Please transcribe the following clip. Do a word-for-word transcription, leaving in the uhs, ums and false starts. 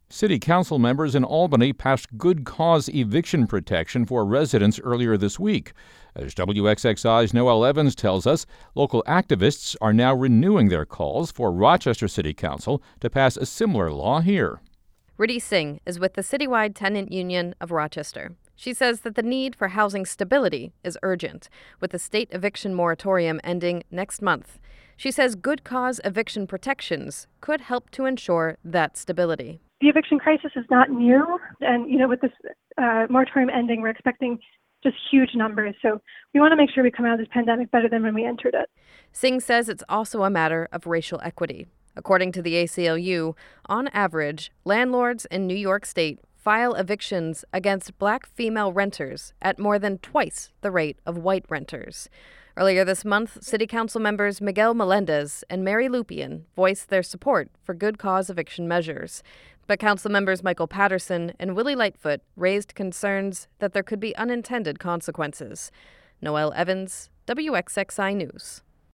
City council members in Albany passed good cause eviction protection for residents earlier this week. As W X X I's Noelle Evans tells us, local activists are now renewing their calls for Rochester City Council to pass a similar law here. Riddhi Singh is with the Citywide Tenant Union of Rochester. She says that the need for housing stability is urgent, with the state eviction moratorium ending next month. She says good cause eviction protections could help to ensure that stability. The eviction crisis is not new, and you know, with this uh, moratorium ending, we're expecting just huge numbers. So we want to make sure we come out of this pandemic better than when we entered it. Singh says it's also a matter of racial equity. According to the A C L U, on average, landlords in New York State file evictions against black female renters at more than twice the rate of white renters. Earlier this month, City Council members Miguel Melendez and Mary Lupian voiced their support for good cause eviction measures. But Council members Michael Patterson and Willie Lightfoot raised concerns that there could be unintended consequences. Noelle Evans, W X X I News.